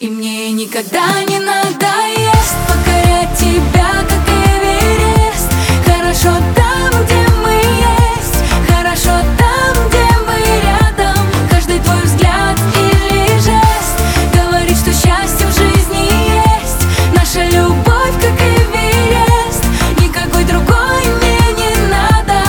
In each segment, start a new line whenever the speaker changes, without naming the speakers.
И мне никогда не надоест покорять тебя, как Эверест. Хорошо там, где мы есть, хорошо там, где мы рядом. Каждый твой взгляд или жест говорит, что счастье в жизни есть. Наша любовь, как Эверест, никакой другой мне не надо.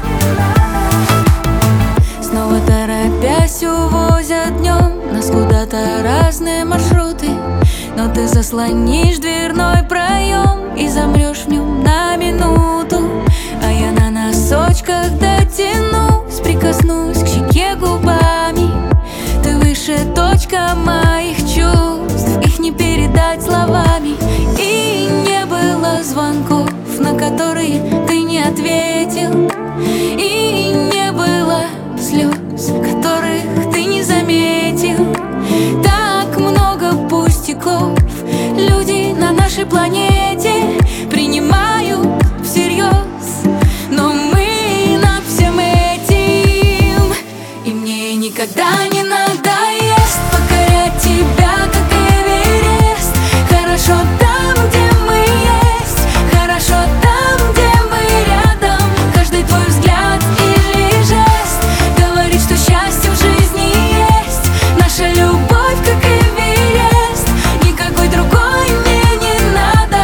Снова торопясь увозят днем нас куда-то разные маршруты, но ты заслонишь дверной проем и замрешь в нем на минуту. А я на носочках дотянусь, прикоснусь к щеке губами. Ты выше, точка моих чувств, их не передать словами. И не было звонков, на которые ты не ответил. И не было слез, которых ты не заметил. Так много пустяков люди на нашей планете принимают всерьез, но мы над всем этим. И мне никогда не надоест покорять тебя, как Эверест. Хорошо там, где мы есть, хорошо там, где мы рядом. Каждый твой взгляд или жест говорит, что счастье в жизни есть. Наша любовь, как Эверест, никакой другой мне не надо.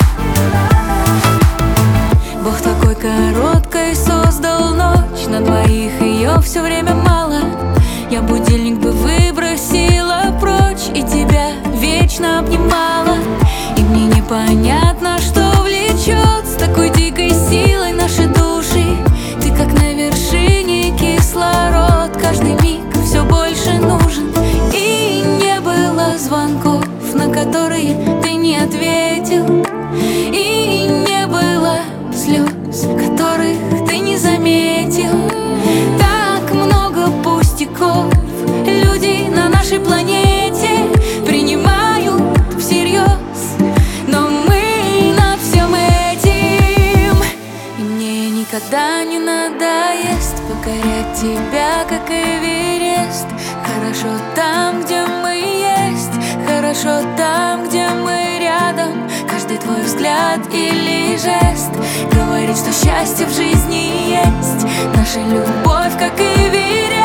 Бог такой короткой создал ночь, на двоих ее все время мало. Я будильник бы выбросила прочь и тебя вечно обнимала. И мне непонятно, что влечет с такой дикой силой наши души. Ты как на вершине, кислород каждый миг все больше нужен. И не было звонков, на которые ты не ответил. И не было слез, которых ты не заметил. Так много пустяков люди на нашей планете принимают всерьез, но мы над всем этим. И мне никогда не надоест покорять тебя, как Эверест. Хорошо там, где мы есть, хорошо там, где мы рядом. Каждый твой взгляд или жест говорит, что счастье в жизни есть. Наша любовь, как Эверест.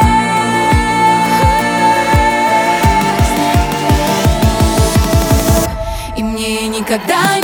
И мне никогда